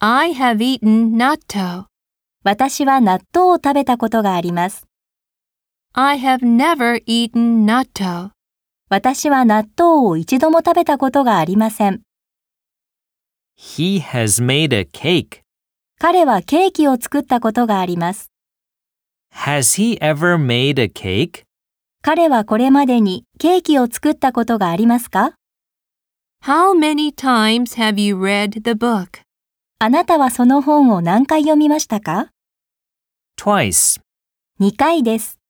I have eaten natto. 私は納豆を食べたことがあります。 I have never eaten natto. 私は納豆を一度も食べたことがありません。 He has made a cake. 彼はケーキを作ったことがあります。 Has he ever made a cake? 彼はこれまでにケーキを作ったことがありますか？ How many times have you read the book? あなたはその本を何回読みましたか？ Twice. 2回です。